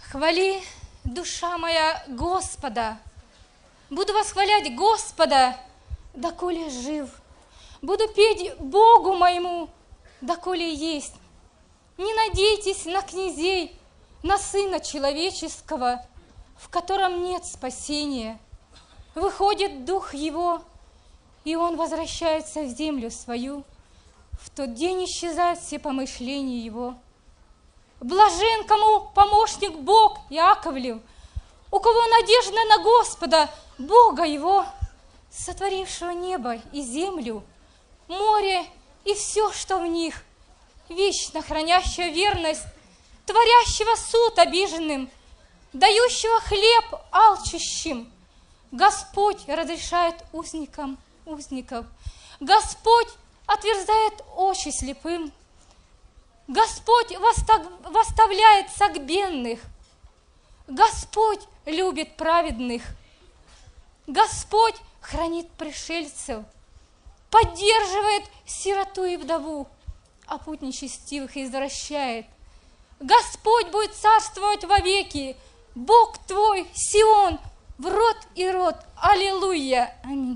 Хвали, душа моя, Господа. Буду восхвалять Господа, доколе жив. Буду петь Богу моему, доколе есть. Не надейтесь на князей, на Сына Человеческого, в котором нет спасения. Выходит дух его, и он возвращается в землю свою. В тот день исчезают все помышления его. Блажен, кому помощник Бог Иаковлев, у кого надежда на Господа, Бога его, сотворившего небо и землю, море и все, что в них, вечно хранящего верность, творящего суд обиженным, дающего хлеб алчущим. Господь разрешает узникам узников, Господь отверзает очи слепым, Господь восставляет согбенных, Господь любит праведных, Господь хранит пришельцев, поддерживает сироту и вдову, а путь нечестивых извращает. Господь будет царствовать вовеки, Бог твой, Сион, в род и род. Аллилуйя! Аминь.